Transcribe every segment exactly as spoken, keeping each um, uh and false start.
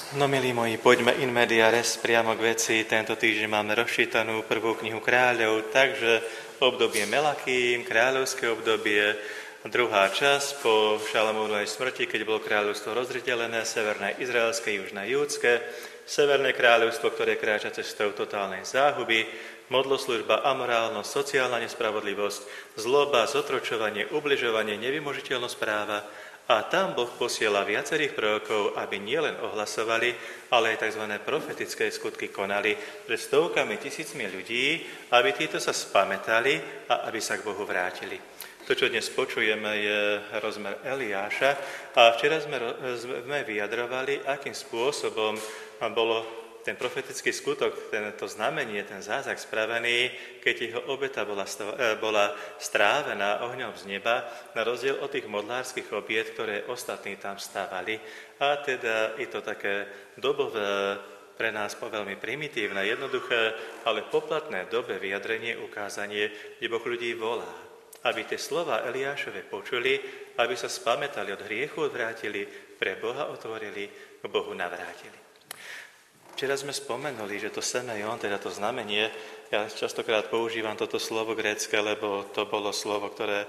No milí moji, poďme in media res priamo k veci. Tento týždeň máme rozčítanú prvú knihu kráľov, takže obdobie Melachím, kráľovské obdobie, druhá časť po Šalamúnovej smrti, keď bolo kráľovstvo rozdelené, severné izraelské, južné júdske, severné kráľovstvo, ktoré kráča cestou totálnej záhuby, modloslužba, amorálnosť, sociálna nespravodlivosť, zloba, zotročovanie, ubližovanie, nevymožiteľnosť práva. A tam Boh posiela viacerých prorokov, aby nielen ohlasovali, ale aj tzv. Profetické skutky konali pred stovkami tisícmi ľudí, aby títo sa spamätali a aby sa k Bohu vrátili. To, čo dnes počujeme, je rozmer Eliáša a včera sme, sme vyjadrovali, akým spôsobom bolo ten profetický skutok, to znamenie, ten zázrak spravený, keď jeho obeta bola, bola strávená ohňom z neba, na rozdiel od tých modlárskych obiet, ktoré ostatní tam stávali. A teda je to také dobové, pre nás veľmi primitívne, jednoduché, ale poplatné dobe vyjadrenie, ukázanie, kde Boh ľudí volá. Aby tie slova Eliášove počuli, aby sa spamätali od hriechu, odvrátili, pre Boha otvorili, k Bohu navrátili. Včera sme spomenuli, že to semeion, teda to znamenie, ja častokrát používam toto slovo grécke, lebo to bolo slovo, ktoré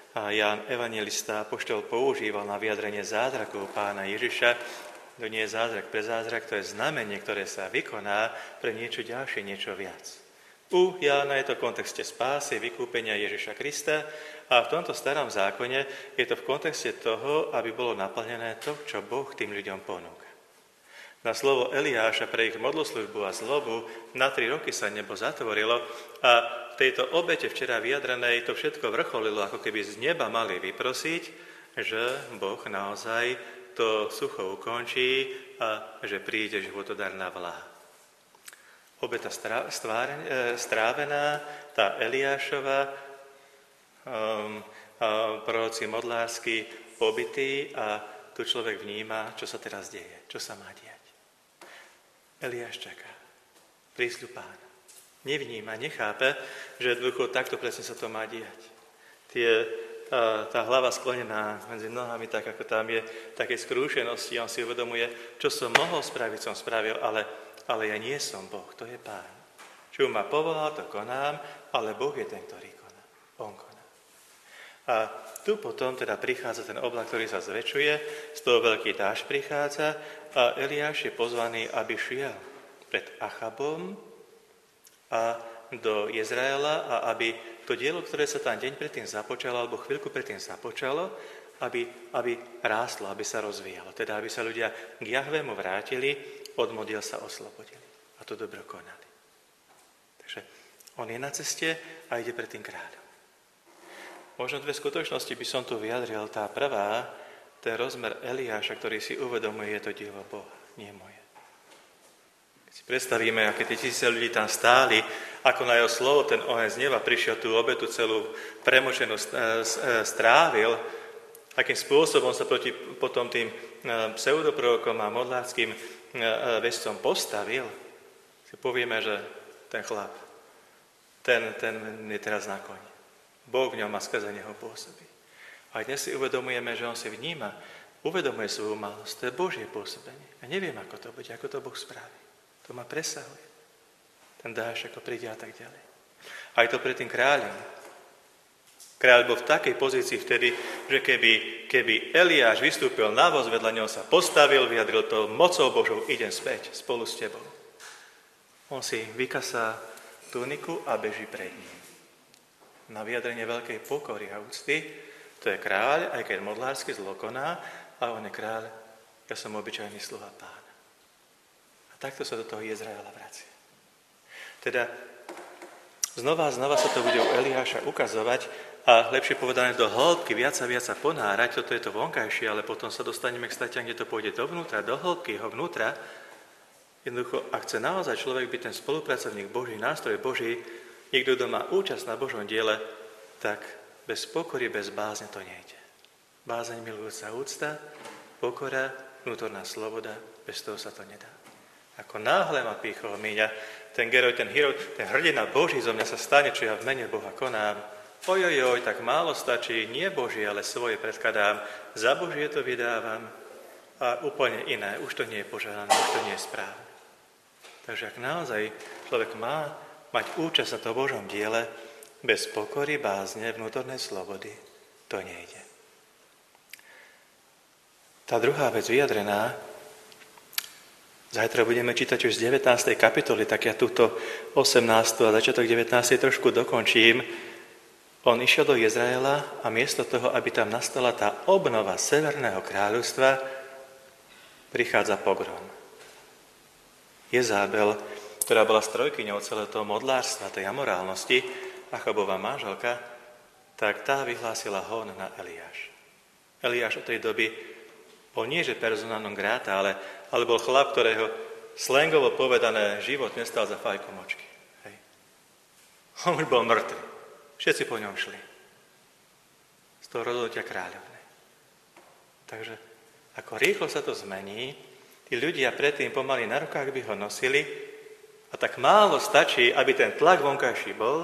Ján evanjelista apoštol používal na vyjadrenie zázrakov pána Ježiša. To nie je zázrak pre zázrak, to je znamenie, ktoré sa vykoná pre niečo ďalšie, niečo viac. U Jána je to v kontexte spásy, vykúpenia Ježiša Krista a v tomto starom zákone je to v kontexte toho, aby bolo naplnené to, čo Boh tým ľuďom ponúka. Na slovo Eliáša pre ich modloslužbu a zlobu na tri roky sa nebo zatvorilo a v tejto obete včera vyjadrenej to všetko vrcholilo, ako keby z neba mali vyprosiť, že Boh naozaj to sucho ukončí a že príde životodárna vláha. Obeta strávená, tá Eliášova, um, proroci modlársky pobitý a tu človek vníma, čo sa teraz deje, čo sa má diať. Eliáš čaká prísľub pána. Nevníma, nechápe, že jednoducho takto presne sa to má diať. Tie, tá, tá hlava sklonená medzi nohami, tak ako tam je, také skrúšenosti, on si uvedomuje, čo som mohol spraviť, som spravil, ale, ale ja nie som Boh, to je Pán. Čo ma povolal, to konám, ale Boh je ten, ktorý koná. On koná. A tu potom teda prichádza ten oblak, ktorý sa zväčšuje, z toho veľký dážď prichádza a Eliáš je pozvaný, aby šiel pred Achabom a do Izraela a aby to dielo, ktoré sa tam deň predtým započalo, alebo chvíľku predtým započalo, aby, aby rástlo, aby sa rozvíjalo. Teda, aby sa ľudia k Jahvému vrátili, od modiel sa oslobodili. A to dobro konali. Takže on je na ceste a ide pred tým kráľom. Možno dve skutočnosti by som tu vyjadril. Tá prvá, ten rozmer Eliáša, ktorý si uvedomuje, je to dielo Boha, nie moje. Keď si predstavíme, aké tie tisíce ľudí tam stáli, ako na jeho slovo ten oheň z neba prišiel tú obetu celú premočenú strávil, akým spôsobom sa proti potom tým pseudoprorokom a modlárským vescom postavil, si povieme, že ten chlap, ten, ten je teraz na koni. Boh v ňom má skrze neho pôsobí. A dnes si uvedomujeme, že on si vníma, uvedomuje svoju malosť. To je Božie pôsobenie. Ja neviem, ako to bude, ako to Boh spraví. To ma presahuje. Ten dáš, ako príde a tak ďalej. Aj to pred tým kráľom. Kráľ bol v takej pozícii vtedy, že keby, keby Eliáš vystúpil na voz, vedľa neho sa postavil, vyjadril to mocou Božou, idem späť spolu s tebou. On si vykasá tuniku a beží pred ním. Na vyjadrenie veľkej pokory a úcty, to je kráľ, aj keď modlársky zlo koná, a on je kráľ, ja som obyčajný sluha pána. A takto sa do toho Izraela vracia. Teda znova a znova sa to bude u Eliáša ukazovať a lepšie povedané do hĺbky, viac a viac sa ponárať, toto je to vonkajšie, ale potom sa dostaneme k statiam, kde to pôjde dovnútra, do hĺbky jeho vnútra. Jednoducho, ak chce naozaj človek byť ten spolupracovník Boží, nástroj Boží, niekto, kto má účasť na Božom diele, tak bez pokory, bez bázne to nejde. Bázeň, milujúca úcta, pokora, vnútorná sloboda, bez toho sa to nedá. Ako náhle ma pýchol míňa, ten geroj, ten hero, ten hrdina Boží zo mňa sa stane, čo ja v mene Boha konám. Ojojoj, tak málo stačí, nie Boží, ale svoje predkladám, za Božie to vydávam. a úplne iné. Už to nie je požehnané, už to nie je správne. Takže ak naozaj človek má mať účasť na tom Božom diele, bez pokory, bázne, vnútornej slobody, to nejde. Tá druhá vec vyjadrená, zajtra budeme čítať už z devätnástej kapitoly, tak ja túto osemnástu a začiatok devätnástej trošku dokončím. On išiel do Izraela a miesto toho, aby tam nastala tá obnova Severného kráľovstva, prichádza pogrom. Jezábel, ktorá bola strojkyňou celého toho modlárstva, tej amorálnosti, Achabová manželka, tak tá vyhlásila hon na Eliáš. Eliáš od tej doby bol nie že persona non grata, ale, ale bol chlap, ktorého slangovo povedané život nestal za fajku močky. Hej. On už bol mŕtvy. Všetci po ňom šli. Z toho rozhodnutia kráľovnej. Takže ako rýchlo sa to zmení, tí ľudia predtým pomaly na rukách by ho nosili a tak málo stačí, aby ten tlak vonkajší bol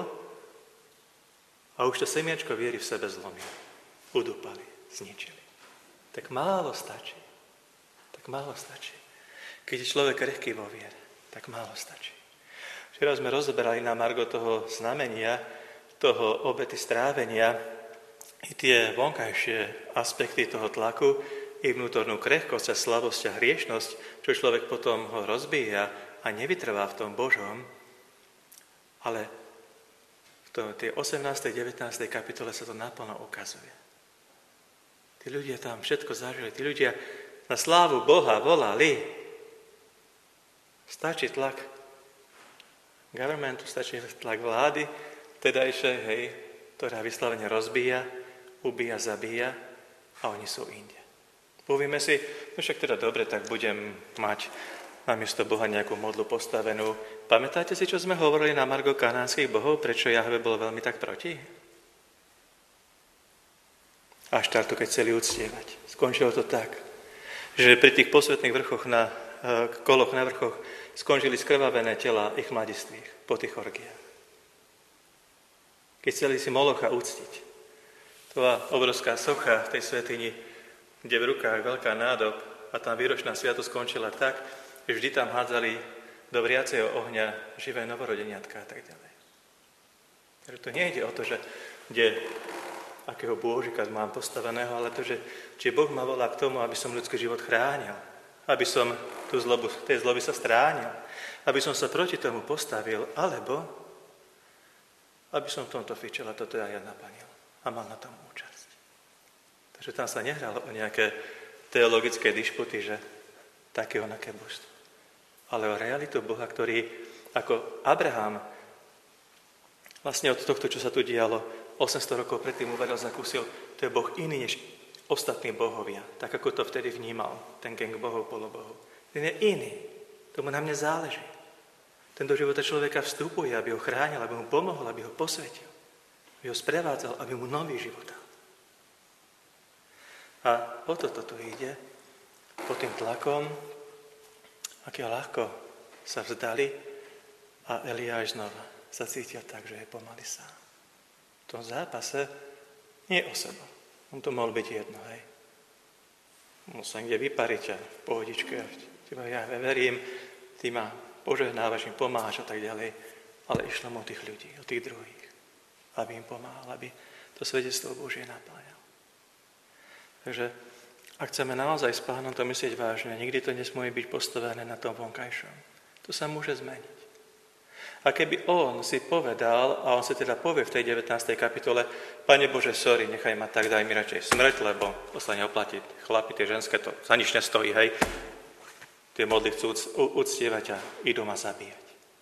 a už to semiačko viery v sebe zlomili. Udúpali, zničili. Tak málo stačí. Tak málo stačí. Keď je človek krehký vo viere, tak málo stačí. Včera sme rozoberali na margo toho znamenia, toho obety strávenia, i tie vonkajšie aspekty toho tlaku, i vnútornú krehkosť a slabosť a hriešnosť, čo človek potom ho rozbíja a nevytrvá v tom Božom, ale v tej osemnástej devätnástej kapitole sa to naplno ukazuje. Tí ľudia tam všetko zažili, tí ľudia na slávu Boha volali. Stačí tlak governmentu, stačí tlak vlády, tedajšej, hej, ktorá vyslovene rozbíja, ubíja, zabíja a oni sú inde. Povieme si, no však teda dobre, tak budem mať namiesto Boha nejakú modlu postavenú. Pamätáte si, čo sme hovorili na margo kanánskych bohov, prečo Jahve bol veľmi tak proti? Aštar to keď chceli uctievať. Skončilo to tak, že pri tých posvetných vrchoch na koloch na vrchoch skončili skrvavené tela ich mladistvých po tých orgiách. Keď chceli si Molocha uctiť. To bola obrovská socha v tej svätyni, kde v rukách veľká nádob a tam výročná sviatosť skončila tak, že vždy tam hádzali do vriaceho ohňa živé novorodeniatka a tak ďalej. Takže to nejde o to, že kde, akého bôžika mám postaveného, ale to, že či Boh ma volá k tomu, aby som ľudský život chránil, aby som tú zlobu, tej zloby sa stránil, aby som sa proti tomu postavil, alebo aby som v tomto fičel a toto aj ja naplnil a mal na tom účasť. Takže tam sa nehralo o nejaké teologické dišputy, že takého naké božstvo. Ale o realitu Boha, ktorý ako Abraham vlastne od tohto, čo sa tu dialo osemsto rokov predtým uvedal, zakúsil, to je Boh iný než ostatní bohovia, tak ako to vtedy vnímal, ten gang bohov, polobohov. Ten je iný, tomu na mne záleží. Ten do života človeka vstupuje, aby ho chránil, aby mu pomohol, aby ho posvetil, aby ho sprevádzal, aby mu nový život dal. A o toto tu ide, pod tým tlakom, aké ľahko sa vzdali a Eliáš znova sa cítil tak, že je pomaly sám. V tom zápase nie o seba. On to mohol byť jedno, hej. Mohol sa niekde vypariť a v pohodičke. Teba ja verím, ty ma požehnávaš, im pomáhaš a tak ďalej. Ale išlo mu o tých ľudí, o tých druhých. Aby im pomáhal, aby to svedectvo Božie napájal. Takže ak chceme naozaj s Pánom to myslieť vážne, nikdy to nesmie byť postavené na tom vonkajšom. To sa môže zmeniť. A keby on si povedal, a on si teda povie v tej devätnástej kapitole, Pane Bože, sorry, nechaj ma tak, daj mi radšej smrť, lebo to sa neoplatí. Chlapi, tie ženské, to za nič nestojí, hej. Tie modly chcú uctievať a idú ma zabíjať.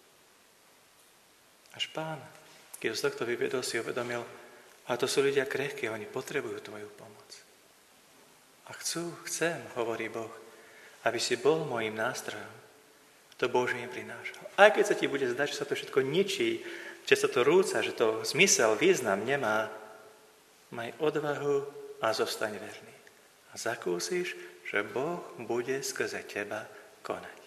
Až Pán, keď z tohto vyvedol, si uvedomil, a to sú ľudia krehkí, oni potrebujú tvoju pomoc. A chcú, chcem, hovorí Boh, aby si bol môjim nástrojom. To Božie im prinášal. Aj keď sa ti bude zdať, že sa to všetko ničí, že sa to rúca, že to zmysel, význam nemá, maj odvahu a zostaň verný. A zakúsiš, že Boh bude skrze teba konať.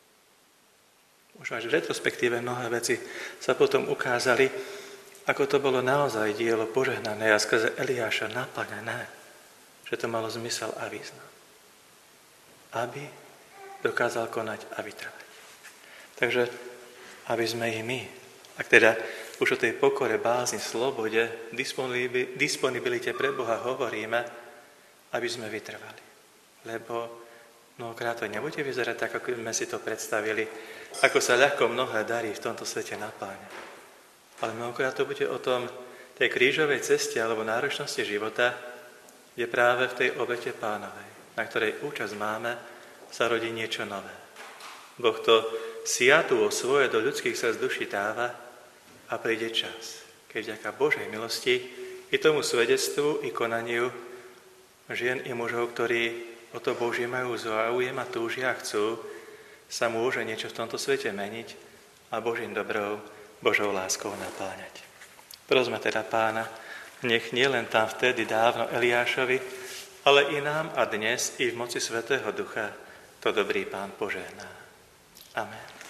Už až v retrospektíve mnohé veci sa potom ukázali, ako to bolo naozaj dielo požehnané a skrze Eliáša naplnené, že to malo zmysel a význam. aby dokázal konať a vytrvať. Takže, aby sme i my, ak teda už o tej pokore, bázni, slobode, disponibilite pre Boha hovoríme, aby sme vytrvali. Lebo mnohokrát to nebude vyzerať tak, ako sme si to predstavili, ako sa ľahko mnohé darí v tomto svete napáňa. Ale mnohokrát to bude o tom, tej krížovej ceste alebo náročnosti života, kde práve v tej obete Pánovej, na ktorej účasť máme, sa rodí niečo nové. Boh to siatu o svoje do ľudských srdc duší dáva a príde čas, keď vďaka Božej milosti i tomu svedectvu, i konaniu žien i mužov, ktorí o to Božie majú záujem a túžia a chcú, sa môže niečo v tomto svete meniť a Božím dobrou, Božou láskou napáňať. Prosme teda Pána, nech nie len tam vtedy dávno Eliášovi, ale i nám a dnes, i v moci Svätého Ducha, to dobrý Pán požehná. Amen.